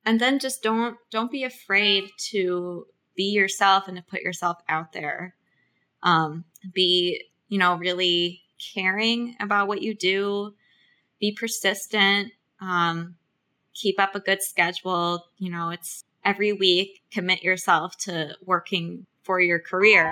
And then just don't be afraid to be yourself and to put yourself out there. Be, really caring about what you do. Be persistent. Keep up a good schedule. It's every week, commit yourself to working for your career.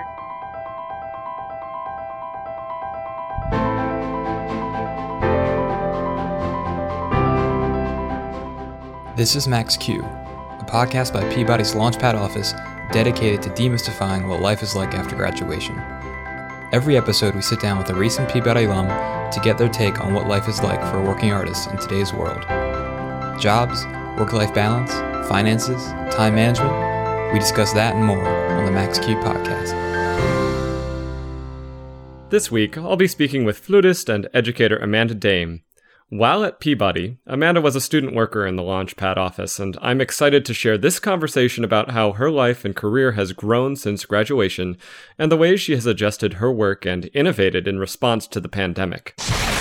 This is Max Q, a podcast by Peabody's Launchpad office dedicated to demystifying what life is like after graduation. Every episode, we sit down with a recent Peabody alum to get their take on what life is like for a working artist in today's world. Jobs, work-life balance, finances, time management, we discuss that and more on the Max Q podcast. This week, I'll be speaking with flutist and educator Amanda Dame. While at Peabody, Amanda was a student worker in the Launchpad office, and I'm excited to share this conversation about how her life and career has grown since graduation and the ways she has adjusted her work and innovated in response to the pandemic.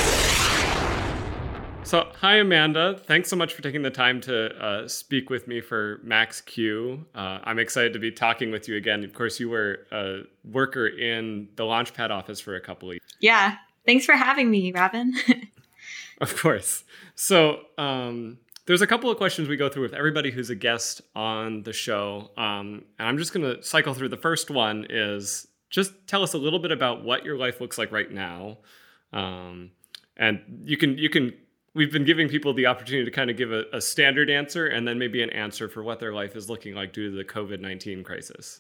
So, hi Amanda, thanks so much for taking the time to speak with me for Max Q. I'm excited to be talking with you again. Of course, you were a worker in the Launchpad office for a couple of years. Yeah, thanks for having me, Robin. Of course. So there's a couple of questions we go through with everybody who's a guest on the show. And I'm just going to cycle through. The first one is just tell us a little bit about what your life looks like right now. And we've been giving people the opportunity to kind of give a standard answer and then maybe an answer for what their life is looking like due to the COVID-19 crisis.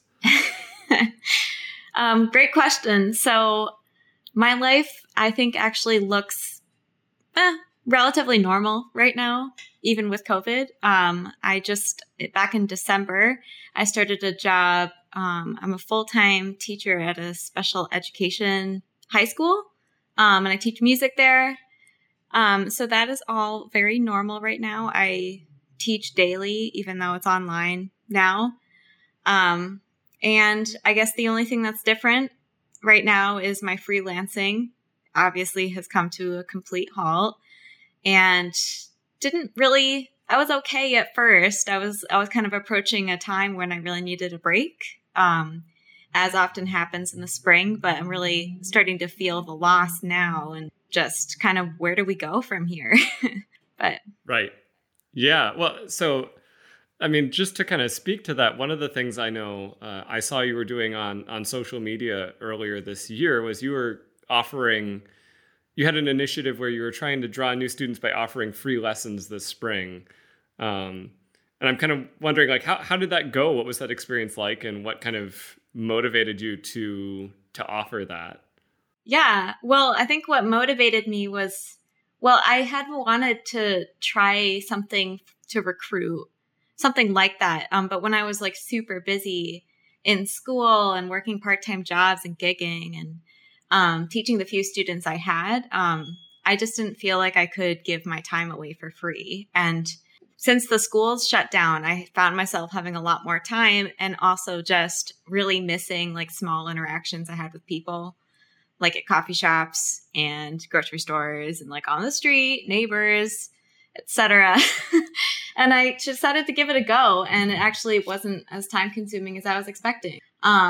Great question. So my life, I think, actually looks relatively normal right now, even with COVID. Back in December, I started a job. I'm a full-time teacher at a special education high school, and I teach music there. So that is all very normal right now. I teach daily, even though it's online now. And I guess the only thing that's different right now is my freelancing obviously has come to a complete halt, and I was okay at first. I was kind of approaching a time when I really needed a break, as often happens in the spring, but I'm really starting to feel the loss now and just kind of where do we go from here? Right. Yeah. Well, so, I mean, just to kind of speak to that, one of the things I know I saw you were doing on social media earlier this year was you had an initiative where you were trying to draw new students by offering free lessons this spring. And I'm kind of wondering, like, how did that go? What was that experience like? And what kind of motivated you to offer that? Yeah, well, I think what motivated me was, I had wanted to try something to recruit, something like that. But when I was like super busy in school and working part-time jobs and gigging and teaching the few students I had, I just didn't feel like I could give my time away for free. And since the schools shut down, I found myself having a lot more time and also just really missing like small interactions I had with people, like at coffee shops and grocery stores and like on the street, neighbors, etc. And I decided to give it a go. And it actually wasn't as time consuming as I was expecting.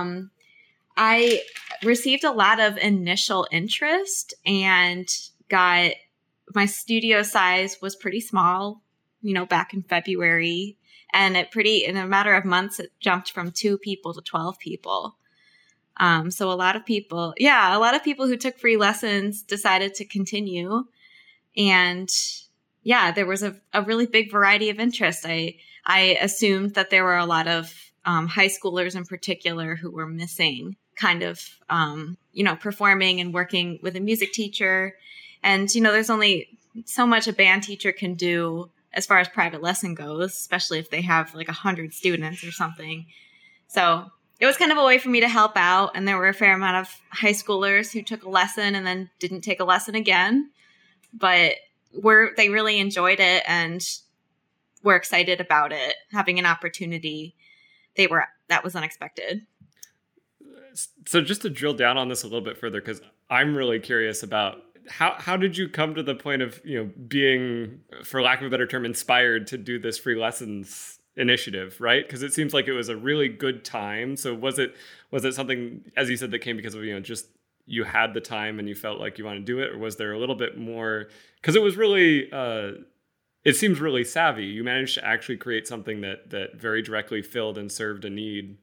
I received a lot of initial interest and got my studio size was pretty small, back in February. And in a matter of months, it jumped from 2 people to 12 people. So a lot of people who took free lessons decided to continue. And yeah, there was a really big variety of interest. I assumed that there were a lot of high schoolers in particular who were missing kind of, performing and working with a music teacher. And, there's only so much a band teacher can do as far as private lesson goes, especially if they have like 100 students or something. So it was kind of a way for me to help out. And there were a fair amount of high schoolers who took a lesson and then didn't take a lesson again. But they really enjoyed it and were excited about it, having an opportunity. That was unexpected. So just to drill down on this a little bit further, because I'm really curious about how did you come to the point of, being, for lack of a better term, inspired to do this free lessons initiative, right? Because it seems like it was a really good time. So was it something, as you said, that came because of, just you had the time and you felt like you wanted to do it? Or was there a little bit more? Because it was really, it seems really savvy. You managed to actually create something that very directly filled and served a need,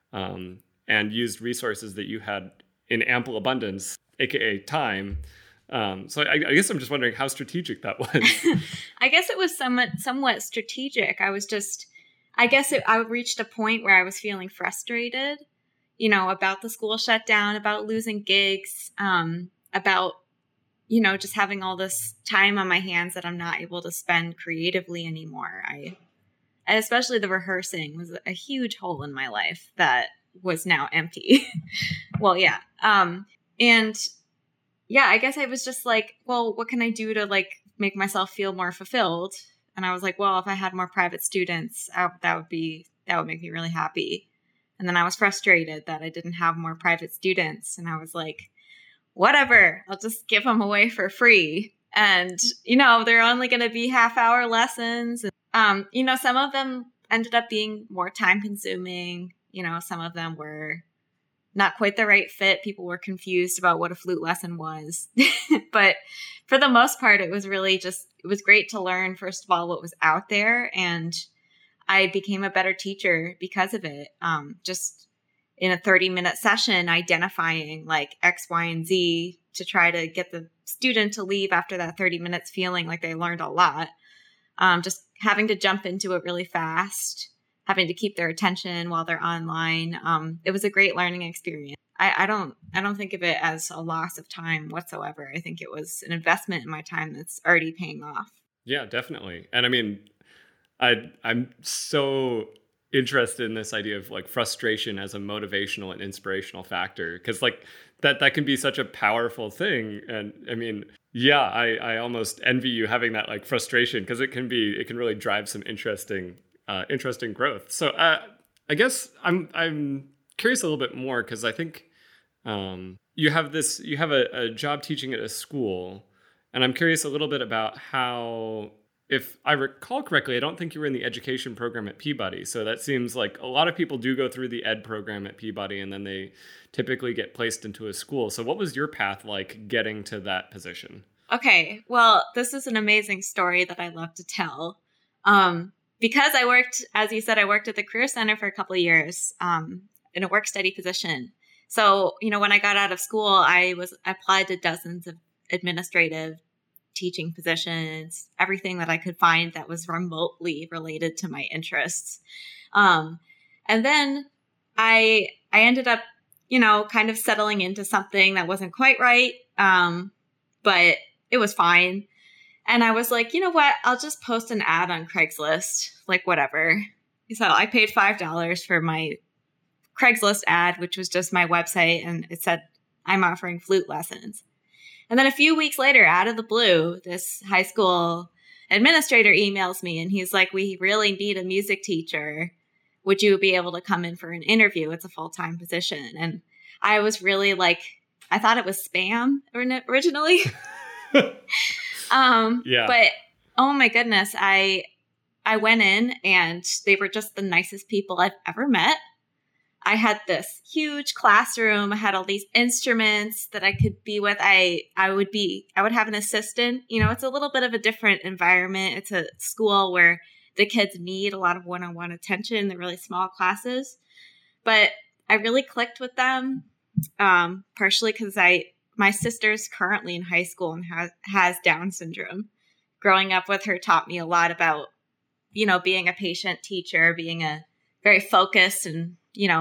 and used resources that you had in ample abundance, aka time. So I guess I'm just wondering how strategic that was. I guess it was somewhat strategic. I reached a point where I was feeling frustrated, about the school shutdown, about losing gigs, about, just having all this time on my hands that I'm not able to spend creatively anymore. Especially the rehearsing was a huge hole in my life that was now empty. Well, yeah. And yeah, I guess I was just like, well, what can I do to make myself feel more fulfilled? And I was like, well, if I had more private students, that would make me really happy. And then I was frustrated that I didn't have more private students. And I was like, whatever, I'll just give them away for free. And, they're only going to be half-hour lessons. And, some of them ended up being more time consuming. Some of them were not quite the right fit. People were confused about what a flute lesson was. But for the most part, it was really it was great to learn, first of all, what was out there. And I became a better teacher because of it. Just in a 30-minute session, identifying X, Y, and Z to try to get the student to leave after that 30 minutes feeling like they learned a lot. Just having to jump into it really fast, having to keep their attention while they're online. It was a great learning experience. I don't think of it as a loss of time whatsoever. I think it was an investment in my time that's already paying off. Yeah, definitely. And I mean, I'm so interested in this idea of frustration as a motivational and inspirational factor, because that can be such a powerful thing. And I mean, yeah, I almost envy you having that frustration, because it can really drive some interesting growth. So I guess I'm curious a little bit more, because I think you have a job teaching at a school, and I'm curious a little bit about how, if I recall correctly, I don't think you were in the education program at Peabody. So that seems like a lot of people do go through the ed program at Peabody, and then they typically get placed into a school. So what was your path like getting to that position? Okay, well, this is an amazing story that I love to tell. Because I worked, as you said, I worked at the Career Center for a couple of years in a work study position. So, when I got out of school, I applied to dozens of administrative teaching positions, everything that I could find that was remotely related to my interests. And then I ended up, kind of settling into something that wasn't quite right, but it was fine. And I was like, you know what? I'll just post an ad on Craigslist, whatever. So I paid $5 for my Craigslist ad, which was just my website. And it said, I'm offering flute lessons. And then a few weeks later, out of the blue, this high school administrator emails me and he's like, we really need a music teacher. Would you be able to come in for an interview? It's a full-time position. And I was really I thought it was spam originally. Yeah. But oh my goodness, I went in and they were just the nicest people I've ever met. I had this huge classroom. I had all these instruments that I could be with. I would have an assistant. It's a little bit of a different environment. It's a school where the kids need a lot of one-on-one attention. They're really small classes. But I really clicked with them, partially because my sister's currently in high school and has Down syndrome. Growing up with her taught me a lot about, being a patient teacher, being a very focused and,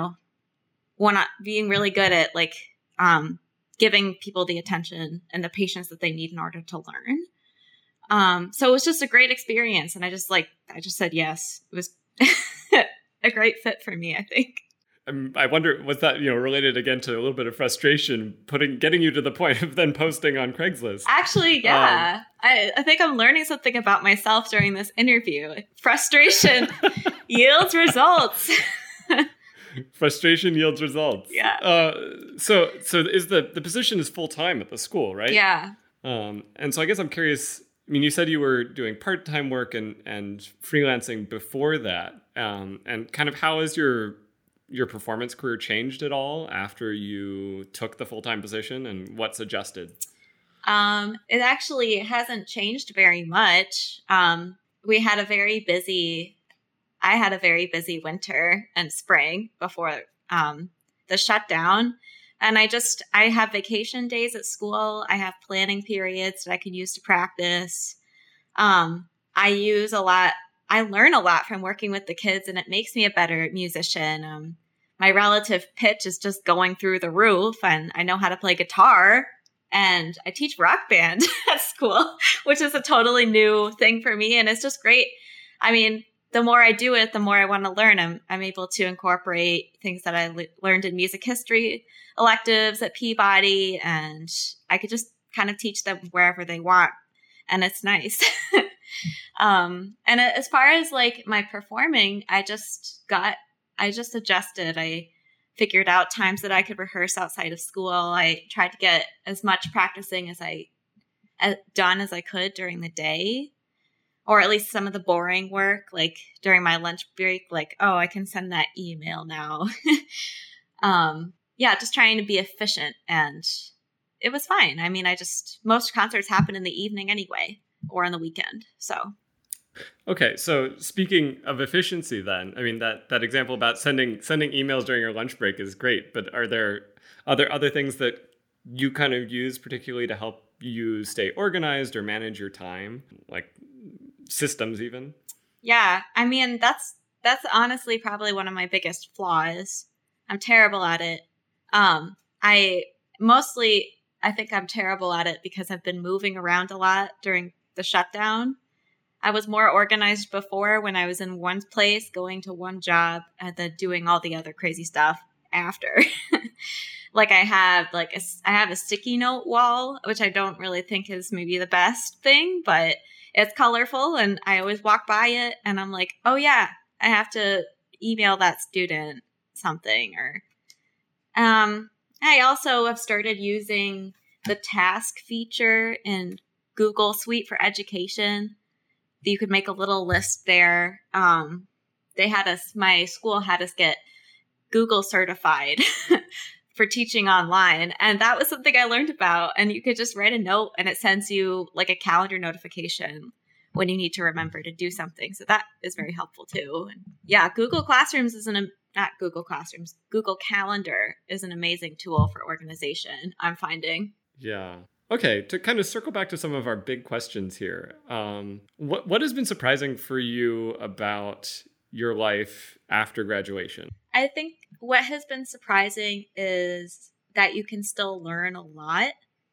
being really good at giving people the attention and the patience that they need in order to learn. So it was just a great experience. And I just said yes. It was a great fit for me, I think. I wonder, was that, related again to a little bit of frustration, getting you to the point of then posting on Craigslist? Actually, yeah. I think I'm learning something about myself during this interview. Frustration yields results. Frustration yields results. Yeah. So is the position is full-time at the school, right? Yeah. And so I guess I'm curious, I mean, you said you were doing part-time work and freelancing before that. And kind of how has your performance career changed at all after you took the full-time position, and what's adjusted? It actually hasn't changed very much. I had a very busy winter and spring before the shutdown. And I have vacation days at school. I have planning periods that I can use to practice. I learn a lot from working with the kids, and it makes me a better musician. My relative pitch is just going through the roof, and I know how to play guitar, and I teach rock band at school, which is a totally new thing for me. And it's just great. I mean, the more I do it, the more I want to learn. I'm able to incorporate things that I learned in music history electives at Peabody, and I could just kind of teach them wherever they want. And it's nice. And as far as like my performing, I just adjusted. I figured out times that I could rehearse outside of school. I tried to get as much practicing done as I could during the day, or at least some of the boring work, like during my lunch break, like, oh, I can send that email now. Just trying to be efficient, and it was fine. I mean, most concerts happen in the evening anyway, or on the weekend. So. Okay. So speaking of efficiency then, I mean, that example about sending emails during your lunch break is great, but are there other things that you kind of use particularly to help you stay organized or manage your time, like systems even? Yeah. I mean, that's honestly probably one of my biggest flaws. I'm terrible at it. I think I'm terrible at it because I've been moving around a lot during the shutdown. I was more organized before when I was in one place, going to one job, and then doing all the other crazy stuff after. Like I have a sticky note wall, which I don't really think is maybe the best thing, but it's colorful, and I always walk by it and I'm like, oh yeah, I have to email that student something. Or I also have started using the task feature in Google Suite for Education. You could make a little list there. My school had us get Google certified for teaching online. And that was something I learned about. And you could just write a note and it sends you like a calendar notification when you need to remember to do something. So that is very helpful too. And yeah, Google Calendar is an amazing tool for organization, I'm finding. Yeah. Okay, to kind of circle back to some of our big questions here, what has been surprising for you about your life after graduation? I think what has been surprising is that you can still learn a lot.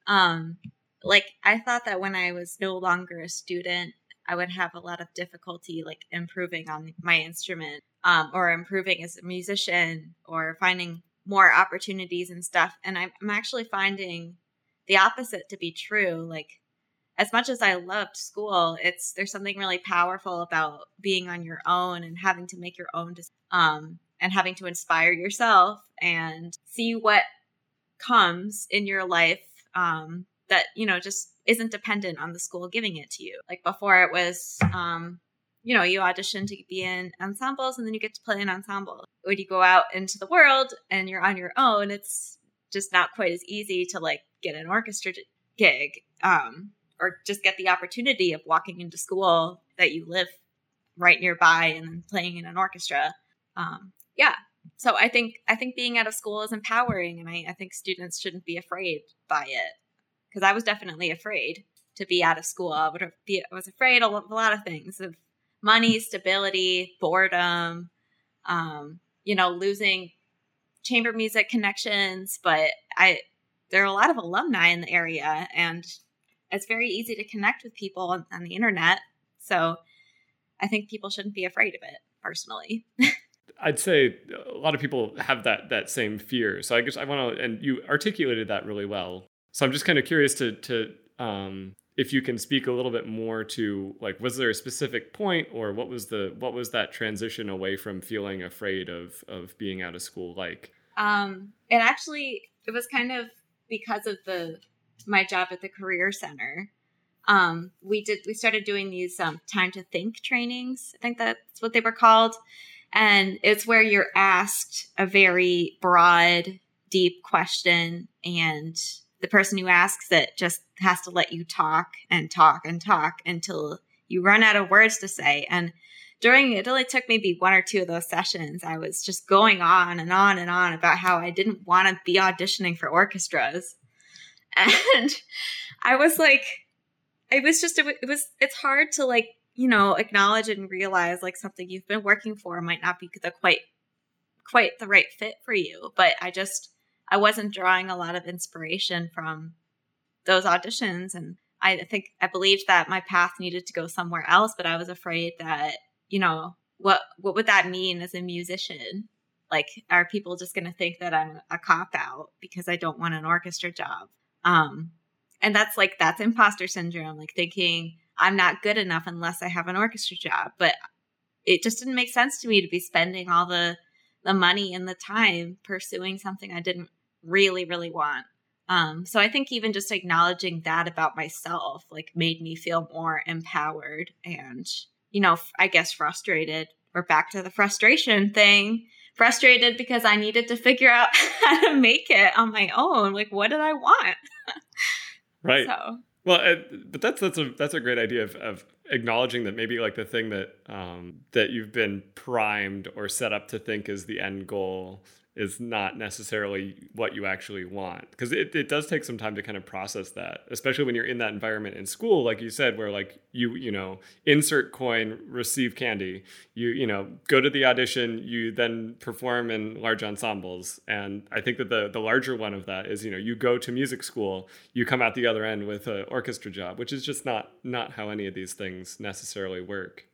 I thought that when I was no longer a student, I would have a lot of difficulty like improving on my instrument, or improving as a musician, or finding more opportunities and stuff. And I'm actually finding the opposite to be true. Like, as much as I loved school, there's something really powerful about being on your own and having to make your own, and having to inspire yourself and see what comes in your life, that, just isn't dependent on the school giving it to you. Like before it was, you audition to be in ensembles and then you get to play an ensemble. When you go out into the world and you're on your own, it's just not quite as easy to like get an orchestra gig, or just get the opportunity of walking into school that you live right nearby and then playing in an orchestra. So I think being out of school is empowering, and I think students shouldn't be afraid by it, because I was definitely afraid to be out of school. I was afraid of a lot of things, of money, stability, boredom, losing chamber music connections, but there are a lot of alumni in the area, and it's very easy to connect with people on the internet. So I think people shouldn't be afraid of it, personally. I'd say a lot of people have that same fear. So I guess I want to, and you articulated that really well. So I'm just kind of curious to if you can speak a little bit more to, like, was there a specific point, or what was that transition away from feeling afraid of being out of school like? It was kind of because of the my job at the Career Center, we started doing these time to think trainings. I think that's what they were called. And it's where you're asked a very broad, deep question, and the person who asks it just has to let you talk and talk and talk until you run out of words to say. And it only took maybe one or two of those sessions, I was just going on and on and on about how I didn't want to be auditioning for orchestras. And I was like, it's hard to like, you know, acknowledge and realize like something you've been working for might not be quite the right fit for you. But I wasn't drawing a lot of inspiration from those auditions. And I believed that my path needed to go somewhere else, but I was afraid that, you know, what would that mean as a musician? Like, are people just going to think that I'm a cop-out because I don't want an orchestra job? And that's imposter syndrome, like thinking I'm not good enough unless I have an orchestra job. But it just didn't make sense to me to be spending all the money and the time pursuing something I didn't really, really want. So I think even just acknowledging that about myself, like, made me feel more empowered and, you know, I guess frustrated. We're back to the frustration thing. Frustrated because I needed to figure out how to make it on my own. Like, what did I want? Right. So. Well, but that's a great idea of acknowledging that maybe like the thing that that you've been primed or set up to think is the end goal is not necessarily what you actually want. Because it does take some time to kind of process that, especially when you're in that environment in school, like you said, where like you know, insert coin, receive candy, you know, go to the audition, you then perform in large ensembles. And I think that the larger one of that is, you know, you go to music school, you come out the other end with an orchestra job, which is just not how any of these things necessarily work.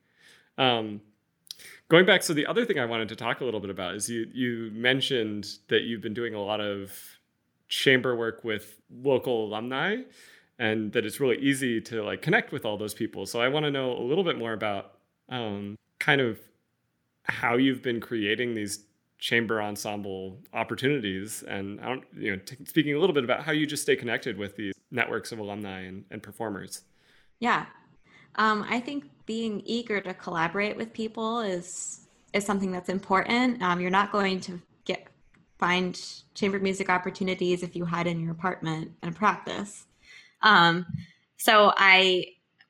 Going back, so the other thing I wanted to talk a little bit about is you mentioned that you've been doing a lot of chamber work with local alumni and that it's really easy to like connect with all those people. So I want to know a little bit more about kind of how you've been creating these chamber ensemble opportunities, and speaking a little bit about how you just stay connected with these networks of alumni and performers. Yeah. I think being eager to collaborate with people is something that's important. You're not going to find chamber music opportunities if you hide in your apartment and practice. So I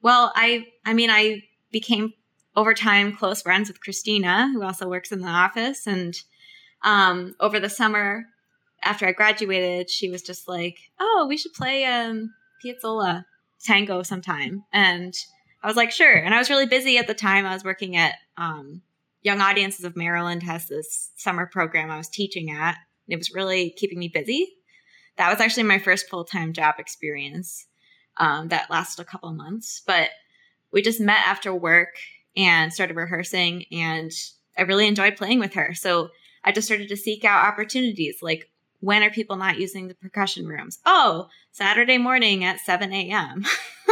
became over time close friends with Christina, who also works in the office. And over the summer after I graduated, she was just like, "Oh, we should play Piazzolla tango sometime." And I was like, sure. And I was really busy at the time. I was working at Young Audiences of Maryland has this summer program I was teaching at. And it was really keeping me busy. That was actually my first full-time job experience that lasted a couple of months. But we just met after work and started rehearsing. And I really enjoyed playing with her. So I just started to seek out opportunities. Like, when are people not using the percussion rooms? Oh, Saturday morning at 7 a.m.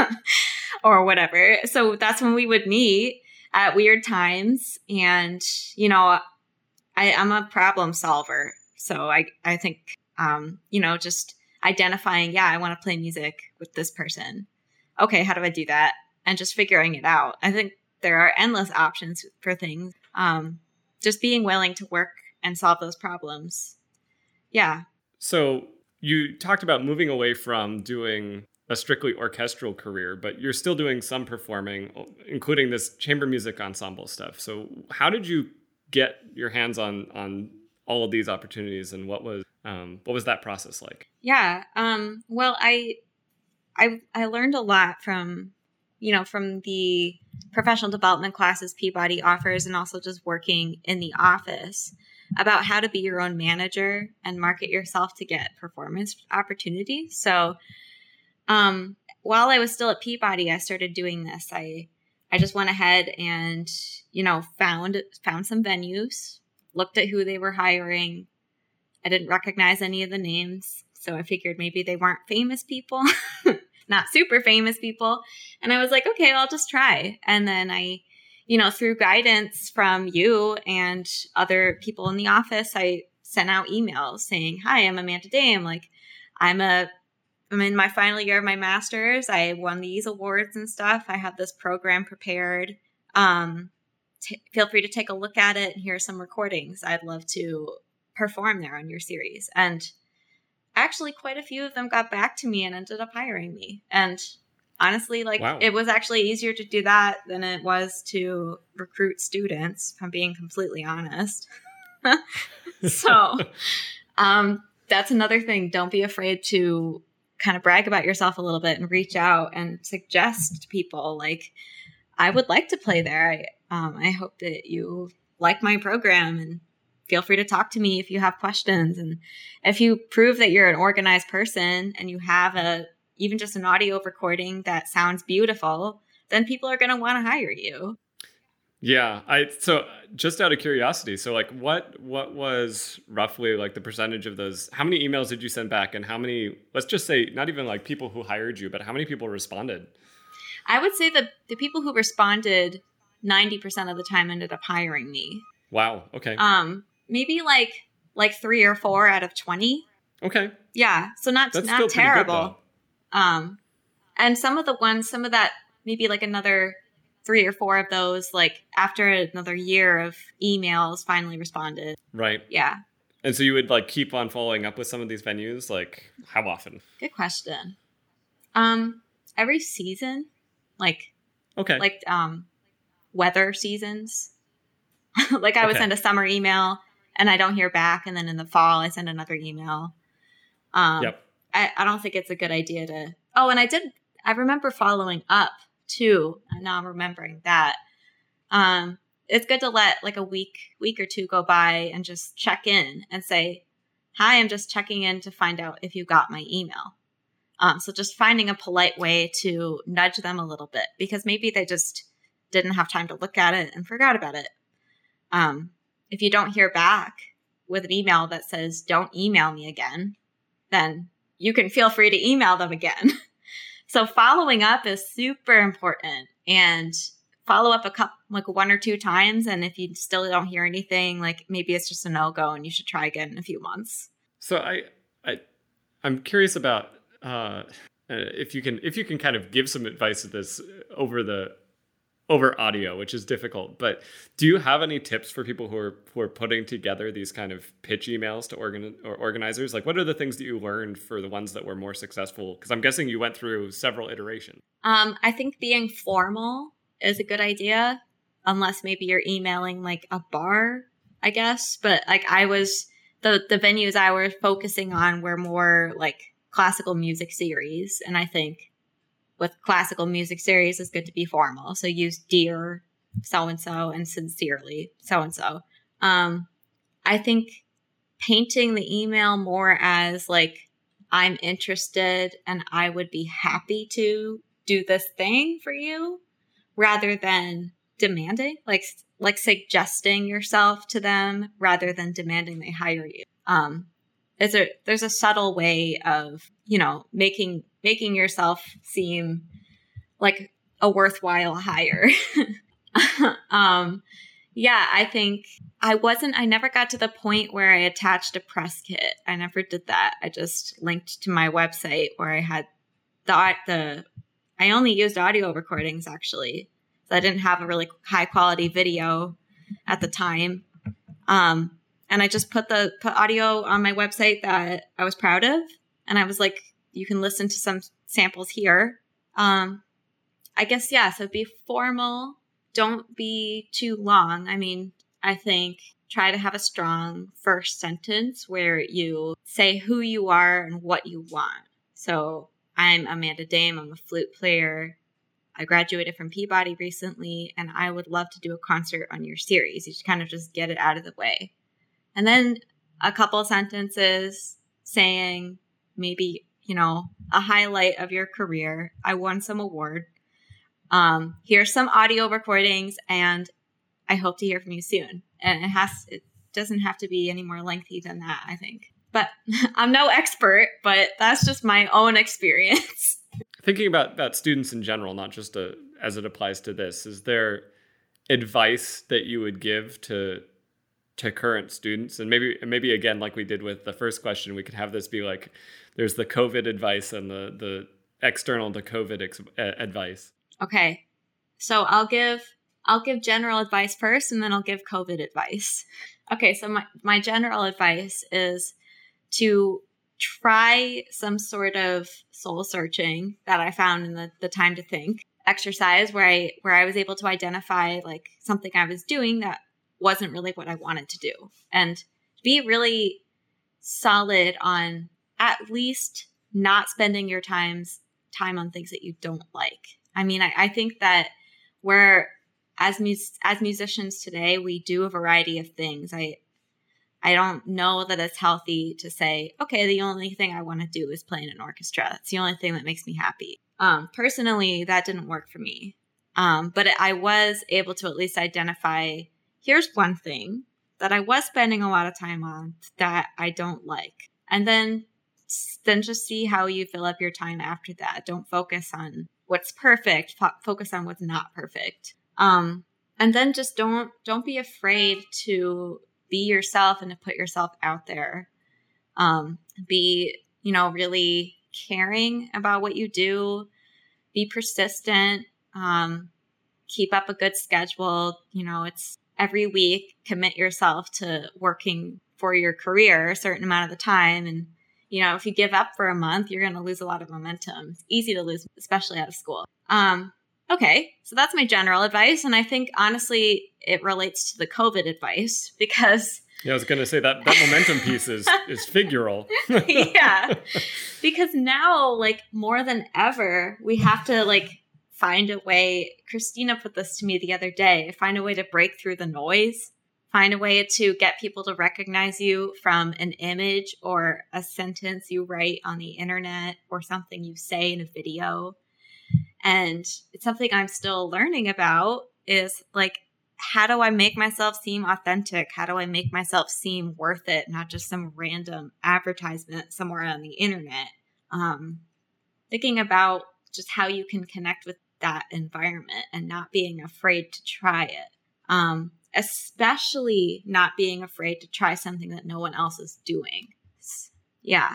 or whatever. So that's when we would meet at weird times. And, you know, I'm a problem solver. So I think, just identifying, I want to play music with this person. Okay, how do I do that? And just figuring it out. I think there are endless options for things. Just being willing to work and solve those problems. Yeah. So you talked about moving away from doing a strictly orchestral career, but you're still doing some performing, including this chamber music ensemble stuff. So how did you get your hands on all of these opportunities, and what was that process like? Yeah. Well, I learned a lot from the professional development classes Peabody offers, and also just working in the office, about how to be your own manager and market yourself to get performance opportunities. So while I was still at Peabody, I started doing this. I just went ahead and, found some venues, looked at who they were hiring. I didn't recognize any of the names, so I figured maybe they weren't famous people, not super famous people. And I was like, okay, I'll just try. And then I, through guidance from you and other people in the office, I sent out emails saying, "Hi, I'm Amanda Dame. Like, I'm a I'm in my final year of my master's. I won these awards and stuff. I have this program prepared. Feel free to take a look at it and hear some recordings. I'd love to perform there on your series. And actually, quite a few of them got back to me and ended up hiring me. And honestly, like, wow. It was actually easier to do that than it was to recruit students, if I'm being completely honest. So that's another thing. Don't be afraid to kind of brag about yourself a little bit and reach out and suggest to people, like, I would like to play there. I hope that you like my program, and feel free to talk to me if you have questions. And if you prove that you're an organized person and you have even just an audio recording that sounds beautiful, then people are going to want to hire you. Yeah. So just out of curiosity, so like what was roughly like the percentage of those? How many emails did you send back, and how many, let's just say, not even like people who hired you, but how many people responded? I would say that the people who responded 90% of the time ended up hiring me. Wow. Okay. Maybe like 3 or 4 out of 20. Okay. Yeah. So not terrible. And some of that, maybe like another 3 or 4 of those, like after another year of emails, finally responded. Right. Yeah. And so you would like keep on following up with some of these venues? Like how often? Good question. Every season, like, okay. Like, weather seasons. Like I would send a summer email and I don't hear back. And then in the fall, I send another email. Yep. I don't think it's a good idea to, and I remember following up too. And now I'm remembering that. It's good to let like a week or 2 go by and just check in and say, hi, I'm just checking in to find out if you got my email. So just finding a polite way to nudge them a little bit, because maybe they just didn't have time to look at it and forgot about it. If you don't hear back with an email that says, don't email me again, then you can feel free to email them again. So following up is super important, and follow up like 1 or 2 times. And if you still don't hear anything, like maybe it's just a no-go and you should try again in a few months. So I'm curious about, if you can kind of give some advice to this over audio, which is difficult, but do you have any tips for people who are putting together these kind of pitch emails to organizers? Like, what are the things that you learned for the ones that were more successful? Because I'm guessing you went through several iterations. I think being formal is a good idea, unless maybe you're emailing like a bar, I guess. But like the venues I was focusing on were more like classical music series, and I think with classical music series, it's good to be formal. So use dear so-and-so and sincerely so-and-so. I think painting the email more as like, I'm interested and I would be happy to do this thing for you, rather than demanding, like suggesting yourself to them rather than demanding they hire you. There's a subtle way of, making yourself seem like a worthwhile hire. I think I never got to the point where I attached a press kit. I never did that. I just linked to my website where I had I only used audio recordings actually. So I didn't have a really high quality video at the time. And I just put audio on my website that I was proud of. And I was like, you can listen to some samples here. I guess, yeah. So be formal. Don't be too long. I mean, I think try to have a strong first sentence where you say who you are and what you want. So I'm Amanda Dame. I'm a flute player. I graduated from Peabody recently, and I would love to do a concert on your series. You should kind of just get it out of the way. And then a couple of sentences saying maybe, a highlight of your career. I won some award. Here's some audio recordings, and I hope to hear from you soon. And it doesn't have to be any more lengthy than that, I think. But I'm no expert, but that's just my own experience. Thinking about students in general, not just as it applies to this, is there advice that you would give to to current students? And maybe again, like we did with the first question, we could have this be like, there's the COVID advice and the external to COVID advice. Okay. So I'll give general advice first, and then I'll give COVID advice. Okay. So my general advice is to try some sort of soul searching that I found in the Time to Think exercise, where I was able to identify like something I was doing that wasn't really what I wanted to do, and be really solid on at least not spending your time on things that you don't like. I mean, I think that as musicians today, we do a variety of things. I don't know that it's healthy to say, okay, the only thing I want to do is play in an orchestra. It's the only thing that makes me happy. Personally, that didn't work for me. But I was able to at least identify, here's one thing that I was spending a lot of time on that I don't like. And then just see how you fill up your time after that. Don't focus on what's perfect. Focus on what's not perfect. And then just don't be afraid to be yourself and to put yourself out there. Be, really caring about what you do. Be persistent. Keep up a good schedule. It's every week, commit yourself to working for your career a certain amount of the time. And, if you give up for a month, you're going to lose a lot of momentum. It's easy to lose, especially out of school. Okay, so that's my general advice. And I think, honestly, it relates to the COVID advice because... Yeah, I was going to say that momentum piece is figural. Yeah, because now, like, more than ever, we have to, like, find a way. Christina put this to me the other day. Find a way to break through the noise. Find a way to get people to recognize you from an image or a sentence you write on the internet or something you say in a video. And it's something I'm still learning about is like, how do I make myself seem authentic? How do I make myself seem worth it? Not just some random advertisement somewhere on the internet. Thinking about just how you can connect with that environment and not being afraid to try it. Especially not being afraid to try something that no one else is doing. Yeah.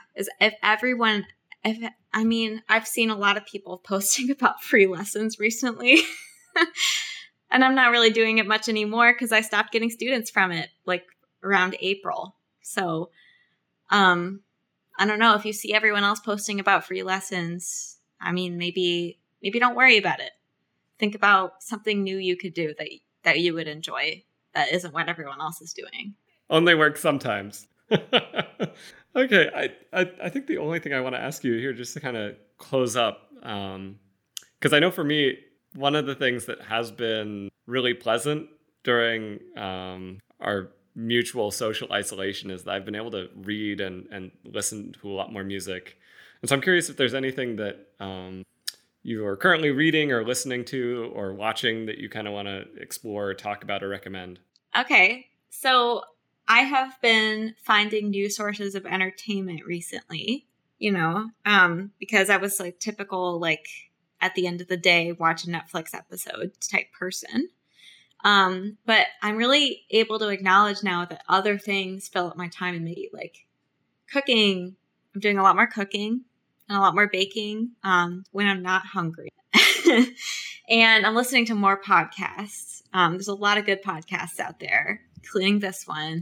I've seen a lot of people posting about free lessons recently. And I'm not really doing it much anymore because I stopped getting students from it like around April. So I don't know, if you see everyone else posting about free lessons, maybe don't worry about it. Think about something new you could do that you would enjoy that isn't what everyone else is doing. Only works sometimes. Okay, I think the only thing I want to ask you here, just to kind of close up, because I know for me, one of the things that has been really pleasant during our mutual social isolation is that I've been able to read and listen to a lot more music. And so I'm curious if there's anything that you are currently reading or listening to or watching that you kind of want to explore or talk about or recommend. Okay, so I have been finding new sources of entertainment recently, because I was like typical, like at the end of the day, watch a Netflix episode type person. But I'm really able to acknowledge now that other things fill up my time and maybe like cooking. I'm doing a lot more cooking and a lot more baking when I'm not hungry. And I'm listening to more podcasts. There's a lot of good podcasts out there, including this one.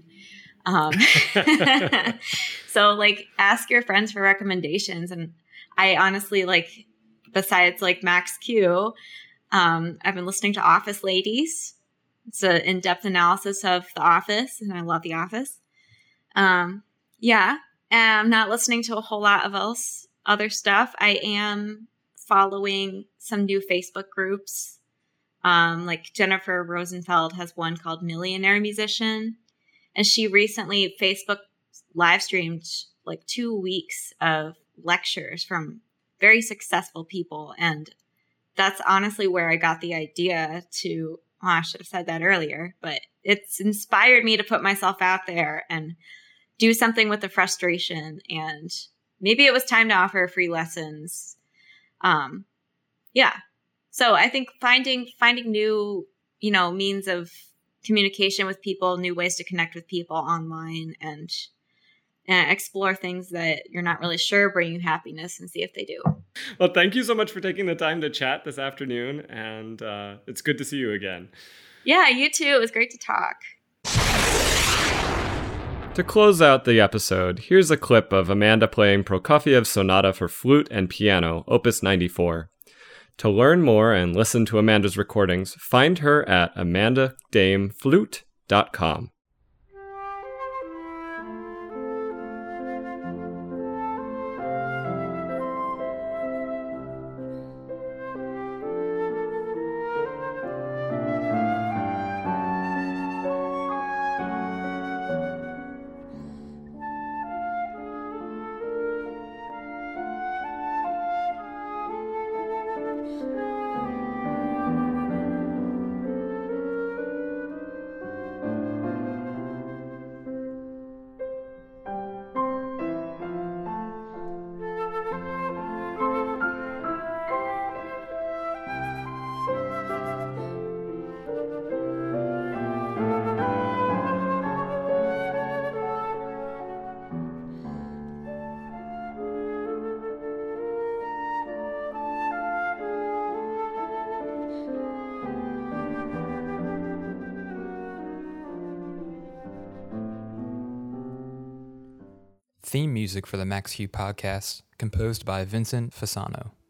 So like ask your friends for recommendations. And I honestly like, besides like Max Q, I've been listening to Office Ladies. It's an in-depth analysis of The Office, and I love The Office. Yeah, and I'm not listening to a whole lot of other stuff. I am following some new Facebook groups. Like Jennifer Rosenfeld has one called Millionaire Musician, and she recently Facebook live streamed like 2 weeks of lectures from very successful people. And that's honestly where I got the idea to, I should have said that earlier, but it's inspired me to put myself out there and do something with the frustration. And maybe it was time to offer free lessons. Yeah. So I think finding new, means of communication with people, new ways to connect with people online, and explore things that you're not really sure bring you happiness and see if they do. Well, thank you so much for taking the time to chat this afternoon, and it's good to see you again. Yeah, you too. It was great to talk. To close out the episode, here's a clip of Amanda playing Prokofiev's Sonata for Flute and Piano, Opus 94. To learn more and listen to Amanda's recordings, find her at amandadameflute.com. Theme music for the Max Q podcast, composed by Vincent Fasano.